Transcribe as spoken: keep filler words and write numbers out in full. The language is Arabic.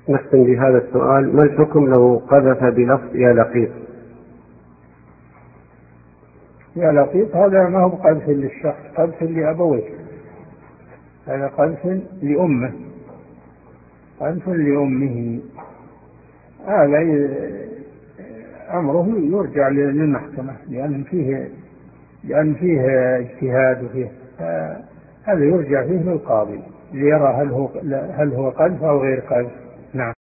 نختم بهذا السؤال: ما الحكم لو قذف بلفظ يا لقيط؟ يا لقيط هذا ما هو قذف للشخص، قذف لأبويه، هذا قذف لأمه، قذف لأمه، هذا أمره يرجع للمحكمة، لأن فيه لأن فيه اجتهاد وفيه، هذا يرجع فيه للقاضي ليرى هل هو هل هو قذف أو غير قذف. نعم.